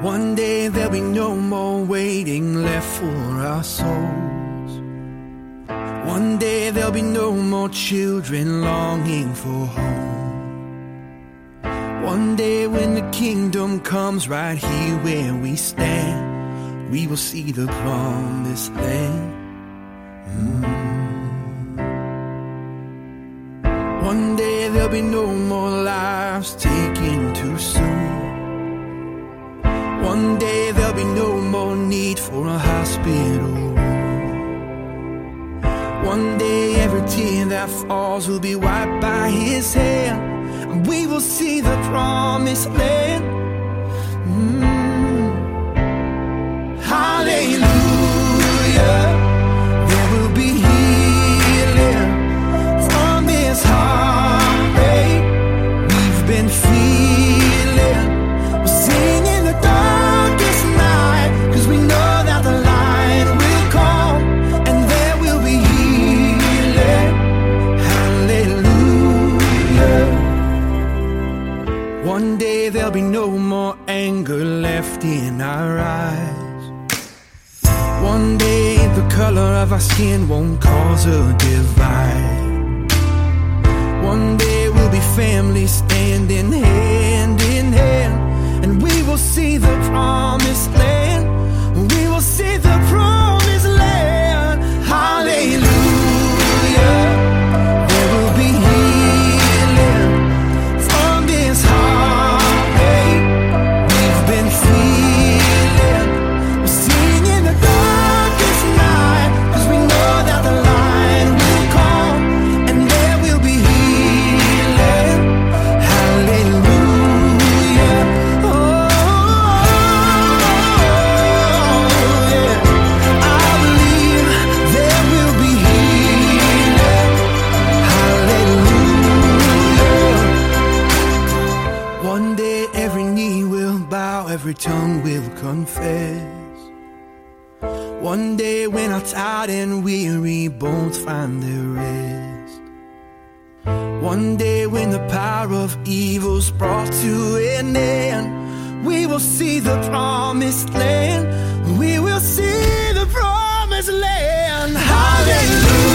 One day there'll be no more waiting left for our souls. One day there'll be no more children longing for home. One day when the kingdom comes right here where we stand, we will see the promised land. One day there'll be no more lives taken too soon. One day there'll be no more need for a hospital room. One day every tear that falls will be wiped by His hand, and we will see the promised land. Hallelujah. There will be healing from this heartache we've been feeling. We'll sing in the darkest night, 'cause we know that the light will come, and there will be healing. Hallelujah. One day there'll be no more anger left in our eyes. One day the color of our skin won't cause a divide. One day we'll be family standing hand in hand, and we will see the promised land. We will see the promised land. Hallelujah. There will be healing from this heartache we've been feeling. We'll sing in the darkest night, 'cause we know that the light will come, and there will be healing. Hallelujah. Oh, yeah. I believe there will be healing. Hallelujah. One day every knee will bow, every tongue will confess. One day when our tired and weary bones find their rest. One day when the power of evil's brought to an end, we will see the promised land. We will see the promised land. Hallelujah.